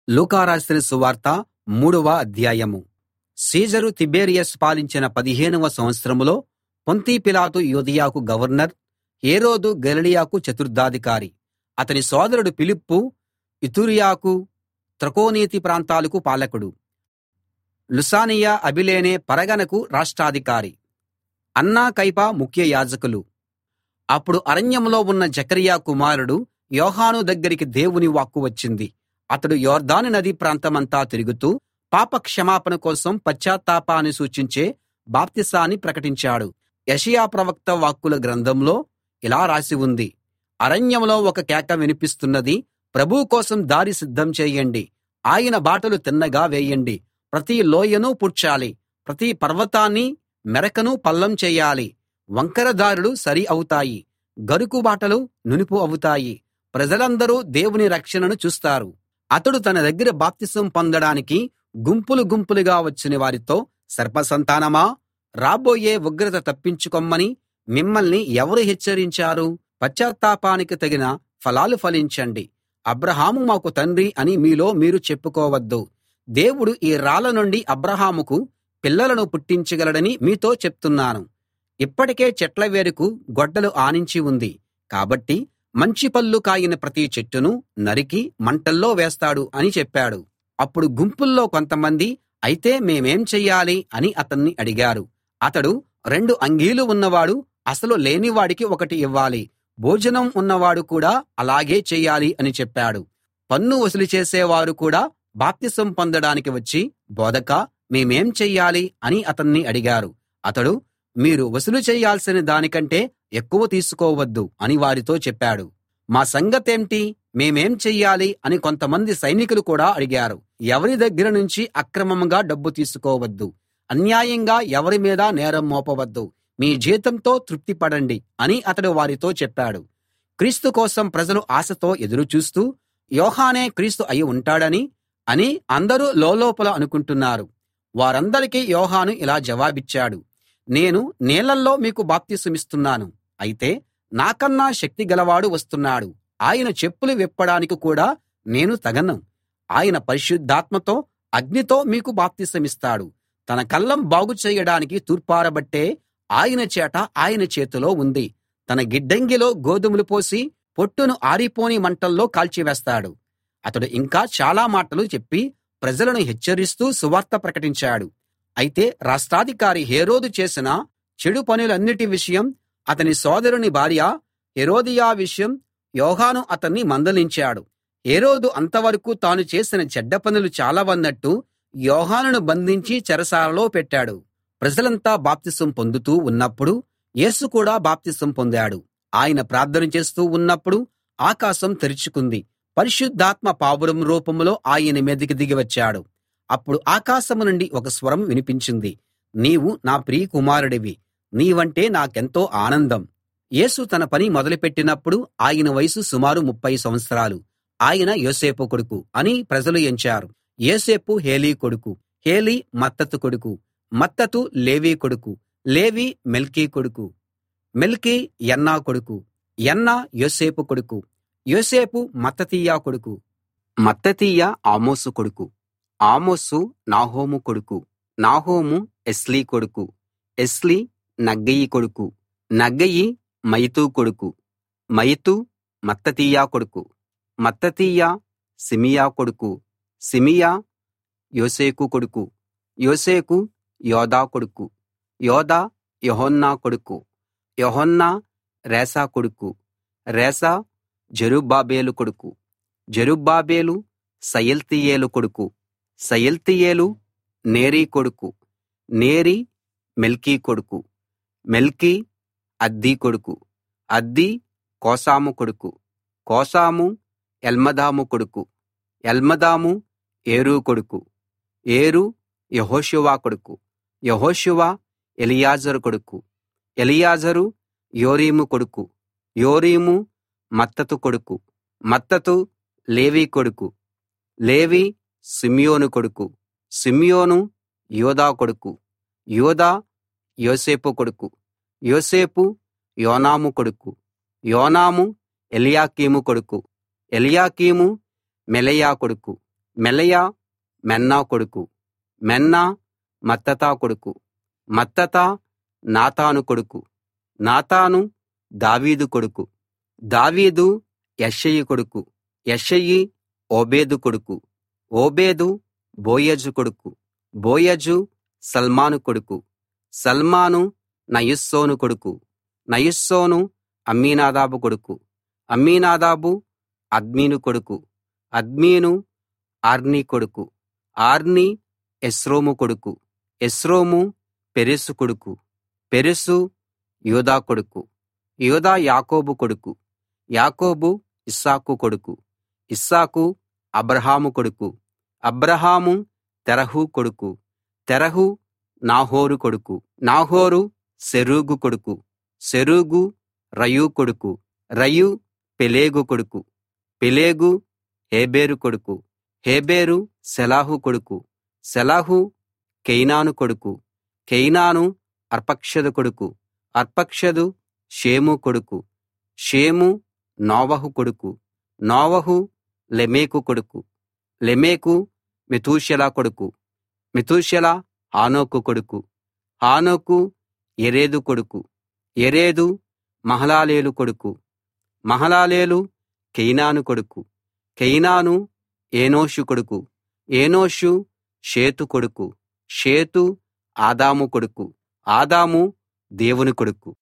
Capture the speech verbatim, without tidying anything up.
లూకా రాసిన సువార్త మూడవ అధ్యాయం. సీజరు తిబెరియస్ పాలించిన పదిహేనవ సంవత్సరంలో పొంతి పిలాతు యూదయకు గవర్నర్, హేరోదు గలిలయకు చతుర్థాధికారి, అతని సోదరుడు ఫిలిప్పు ఇతూరయకు త్రకోనీతి ప్రాంతాలకు పాలకుడు, లుసానియ అబిలేనే పరగణకు రాష్ట్రాధికారి, అన్నా కయప ముఖ్య యాజకులు. అప్పుడు అరణ్యంలో ఉన్న జకర్యా కుమారుడు యోహాను దగ్గరికి దేవుని వాక్కు వచ్చింది. అతడు యొర్దాను నదీ ప్రాంతమంతా తిరుగుతూ పాప క్షమాపణ కోసం పశ్చాత్తాపాన్ని సూచించే బాప్తిసాన్ని ప్రకటించాడు. యెషయా ప్రవక్త వాక్కుల గ్రంథంలో ఇలా రాసి ఉంది: అరణ్యంలో ఒక కేక వినిపిస్తున్నది, ప్రభువు కోసం దారి సిద్ధం చేయండి, ఆయన బాటలు తిన్నగా వేయండి. ప్రతి లోయను పూడ్చాలి, ప్రతి పర్వతాన్ని మెరకను పల్లం చేయాలి. వంకర దారులు సరి అవుతాయి, గరుకు బాటలు నునుపు అవుతాయి. ప్రజలందరూ దేవుని రక్షణను చూస్తారు. అతడు తన దగ్గర బాప్తిసం పొందడానికి గుంపులు గుంపులుగా వచ్చిన వారితో, సర్పసంతానమా, రాబోయే ఉగ్రత తప్పించుకొమ్మని మిమ్మల్ని ఎవరు హెచ్చరించారు? పశ్చాత్తాపానికి తగిన ఫలాలు ఫలించండి. అబ్రాహాము మాకు తండ్రి అని మీలో మీరు చెప్పుకోవద్దు. దేవుడు ఈ రాళ్ల నుండి అబ్రాహాముకు పిల్లలను పుట్టించగలడని మీతో చెప్తున్నాను. ఇప్పటికే చెట్ల వేరుకు గొడ్డలు ఆనించి ఉంది, కాబట్టి మంచి పళ్ళు కాయని ప్రతి చెట్టును నరికి మంటల్లో వేస్తాడు అని చెప్పాడు. అప్పుడు గుంపుల్లో కొంతమంది, అయితే మేమేం చెయ్యాలి అని అతన్ని అడిగారు. అతడు, రెండు అంగీలు ఉన్నవాడు అసలు లేనివాడికి ఒకటి ఇవ్వాలి, భోజనం ఉన్నవాడు కూడా అలాగే చెయ్యాలి అని చెప్పాడు. పన్ను వసూలు చేసేవారు కూడా బాప్తిసం పొందడానికి వచ్చి, బోధకా, మేమేం చెయ్యాలి అని అతన్ని అడిగారు. అతడు, మీరు వసూలు చేయాల్సిన దానికంటే ఎక్కువ తీసుకోవద్దు అని వారితో చెప్పాడు. మా సంగతేంటి, మేమేం చెయ్యాలి అని కొంతమంది సైనికులు కూడా అడిగారు. ఎవరి దగ్గర నుంచి అక్రమంగా డబ్బు తీసుకోవద్దు, అన్యాయంగా ఎవరి మీద నేరం మోపవద్దు, మీ జీతంతో తృప్తి పడండి అని అతడు వారితో చెప్పాడు. క్రీస్తు కోసం ప్రజలు ఆశతో ఎదురు చూస్తూ, యోహానే క్రీస్తు అయి ఉంటాడని అని అందరూ లోలోపల అనుకుంటున్నారు. వారందరికీ యోహాను ఇలా జవాబిచ్చాడు: నేను నీళ్లలో మీకు బాప్తిసమిస్తున్నాను, అయితే నాకన్నా శక్తి గలవాడు వస్తున్నాడు. ఆయన చెప్పులు విప్పడానికి కూడా నేను తగను. ఆయన పరిశుద్ధాత్మతో అగ్నితో మీకు బాప్తిసమిస్తాడు. తన కళ్ళం బాగు చేయడానికి తూర్పారబట్టే ఆయన చేట ఆయన చేతిలో ఉంది. తన గిడ్డంగిలో గోధుమలు పోసి పొట్టును ఆరిపోని మంటల్లో కాల్చివేస్తాడు. అతడు ఇంకా చాలా మాటలు చెప్పి ప్రజలను హెచ్చరిస్తూ సువార్త ప్రకటించాడు. అయితే రాష్ట్రాధికారి హేరోదు చేసిన చెడు పనులన్నిటి విషయం, అతని సోదరుని భార్య హేరోదియ విషయం యోహాను అతన్ని మందలించాడు. హేరోదు అంతవరకు తాను చేసిన చెడ్డ పనులు చాలవన్నట్టు యోహానును బంధించి చెరసాలలో పెట్టాడు. ప్రజలంతా బాప్తిసం పొందుతూ ఉన్నప్పుడు యేసు కూడా బాప్తిసం పొందాడు. ఆయన ప్రార్థన చేస్తూ ఉన్నప్పుడు ఆకాశం తెరుచుకుంది. పరిశుద్ధాత్మ పావురం రూపంలో ఆయన మీదికి దిగి వచ్చాడు. అప్పుడు ఆకాశం నుండి ఒక స్వరం వినిపించింది: నీవు నా ప్రియ కుమారుడివి, నీవంటే నాకెంతో ఆనందం. యేసు తన పని మొదలుపెట్టినప్పుడు ఆయన వయసు సుమారు ముప్ఫై సంవత్సరాలు. ఆయన యోసేపు కొడుకు అని ప్రజలు ఎంచారు. యోసేపు హేలీ కొడుకు, హేలీ మత్తతు కొడుకు, మత్తతు లేవీ కొడుకు, లేవీ మెల్కీ కొడుకు, మెల్కీ యన్నా కొడుకు, యన్నా యోసేపు కొడుకు, యోసేపు మత్తతీయ కొడుకు, మత్తతీయ ఆమోసు కొడుకు, ఆమోసు నాహోము కొడుకు, నాహోము ఎస్లీ కొడుకు, ఎస్లీ నగ్గయి కొడుకు, నగ్గయి మయతు కొడుకు, మయతు మత్తతీయ కొడుకు, మత్తతీయ సిమియా కొడుకు, సిమియా యోసేకు కొడుకు, యోసేకు యోదా కొడుకు, యోదా యోహన్నా కొడుకు, యోహన్నా రేసా కొడుకు, రేసా జెరుబ్బాబెలు కొడుకు, జెరుబ్బాబెలు షయల్తీయేలు కొడుకు, షయల్తీయేలు నేరి కొడుకు, నేరి మెల్కీ కొడుకు, మెల్కీ అద్దీ కొడుకు, అద్దీ కోసాము కొడుకు, కోసాము ఎల్మదాము కొడుకు, ఎల్మదాము ఏరు కొడుకు, ఏరు యెహోషువ కొడుకు, యెహోషువ ఎలియాజరు కొడుకు, ఎలియాజరు యోరీము కొడుకు, యోరీము మత్తతు కొడుకు, మత్తతు లేవీ కొడుకు, లేవీ సిమ్యోను కొడుకు, సిమ్యోను యోదా కొడుకు, యోదా యోసేపు కొడుకు, యోసేపు యోనాము కొడుకు, యోనాము ఎల్యాకీము కొడుకు, ఎల్యాకీము మెలెయా కొడుకు, మెలయ మెన్నా కొడుకు, మెన్నా మత్తతా కొడుకు, మత్తతా నాతాను కొడుకు, నాతాను దావీదు కొడుకు, దావీదు యెష్షయి కొడుకు, యెష్షయి ఓబేదు కొడుకు, ఓబేదు బోయజు కొడుకు, బోయజు సల్మాను కొడుకు, సల్మాను నయస్సోను కొడుకు, నయస్సోను అమ్మీనాదాబు కొడుకు, అమ్మీనాదాబు అద్మీను కొడుకు, అద్మీను ఆర్నీ కొడుకు, ఆర్నీ ఎస్రోము కొడుకు, ఎస్రోము పెరెసు కొడుకు, పెరెసు యూదా కొడుకు, యూదా యాకోబు కొడుకు, యాకోబు ఇస్సాకు కొడుకు, ఇస్సాకు అబ్రాహాము కొడుకు, అబ్రాహాము తెరహు కొడుకు, తెరహు నాహోరు కొడుకు, నాహోరు సెరూగు కొడుకు, సెరూగు రయూ కొడుకు, రయూ పెలేగు కొడుకు, పెలేగు హేబెరు కొడుకు, హేబెరు సెలాహు కొడుకు, సెలాహు కేయినాను కొడుకు, కేయినాను అర్పక్షదు కొడుకు, అర్పక్షదు షేము కొడుకు, షేము నోవహు కొడుకు, నోవహు లెమెకు కొడుకు, లెమెకు మెతూషెల కొడుకు, మెతూషెల హానోకు కొడుకు, హానోకు యెరెదు కొడుకు, యెరెదు మహలలేలు కొడుకు, మహలలేలు కేయినాను కొడుకు, కేయినాను ఏనోషు కొడుకు, ఏనోషు షేతు కొడుకు, షేతు ఆదాము కొడుకు, ఆదాము దేవుని కొడుకు.